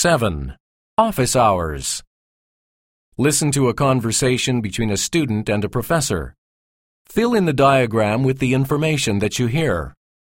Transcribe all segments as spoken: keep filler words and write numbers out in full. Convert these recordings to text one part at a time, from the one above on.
seven. Office hours. Listen to a conversation between a student and a professor. Fill in the diagram with the information that you hear.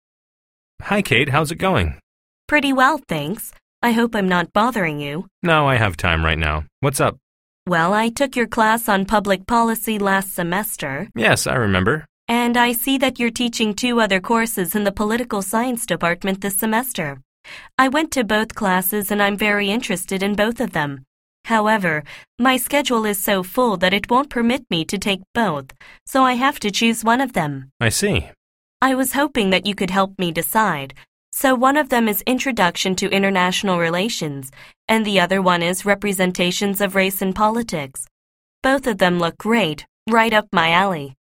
Hi, Kate. How's it going? Pretty well, thanks. I hope I'm not bothering you. No, I have time right now. What's up? Well, I took your class on public policy last semester. Yes, I remember. And I see that you're teaching two other courses in the political science department this semester. I went to both classes and I'm very interested in both of them. However, my schedule is so full that it won't permit me to take both, so I have to choose one of them. I see. I was hoping that you could help me decide. So one of them is Introduction to International Relations, and the other one is Representations of Race in Politics. Both of them look great, right up my alley.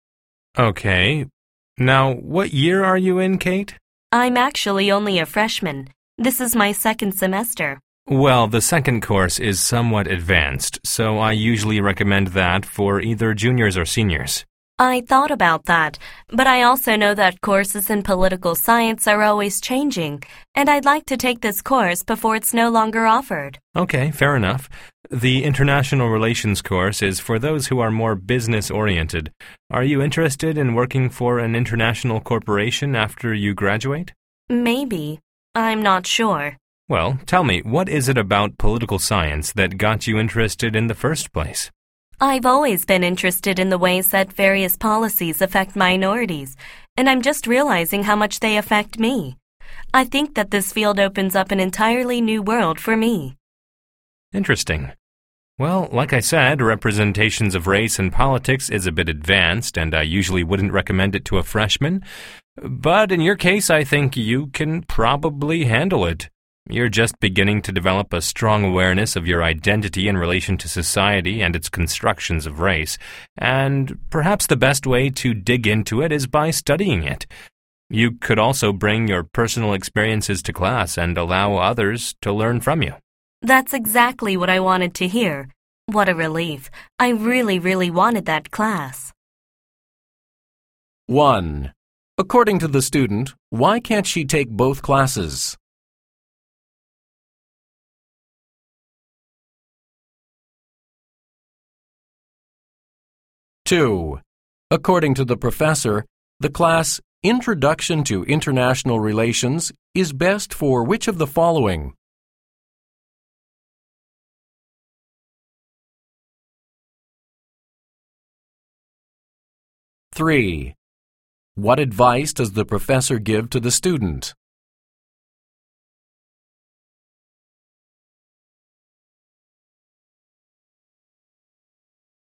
Okay. Now, what year are you in, Kate? I'm actually only a freshman. This is my second semester. Well, the second course is somewhat advanced, so I usually recommend that for either juniors or seniors. I thought about that, but I also know that courses in political science are always changing, and I'd like to take this course before it's no longer offered. Okay, fair enough. The International Relations course is for those who are more business-oriented. Are you interested in working for an international corporation after you graduate? Maybe. I'm not sure. Well, tell me, what is it about political science that got you interested in the first place? I've always been interested in the ways that various policies affect minorities, and I'm just realizing how much they affect me. I think that this field opens up an entirely new world for me. Interesting. Well, like I said, representations of race in politics is a bit advanced, and I usually wouldn't recommend it to a freshman. But in your case, I think you can probably handle it. You're just beginning to develop a strong awareness of your identity in relation to society and its constructions of race, and perhaps the best way to dig into it is by studying it. You could also bring your personal experiences to class and allow others to learn from you. That's exactly what I wanted to hear. What a relief. I really, really wanted that class. one. According to the student, why can't she take both classes? two. According to the professor, the class Introduction to International Relations is best for which of the following? three. What advice does the professor give to the student?